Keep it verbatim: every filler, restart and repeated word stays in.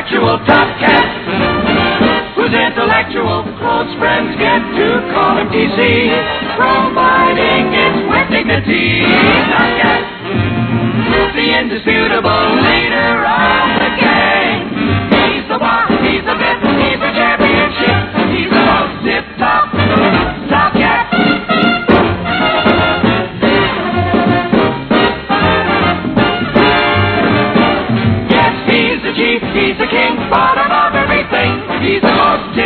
intellectual top cat, whose intellectual close friends get to call him D C, providing it's with dignity. Top cat, the indisputable leader of the gang. He's the boss, he's the best, he's the championship, he's the most tip-top top cat. Yes, he's the chief, he's the king, bottom of everything. He's the most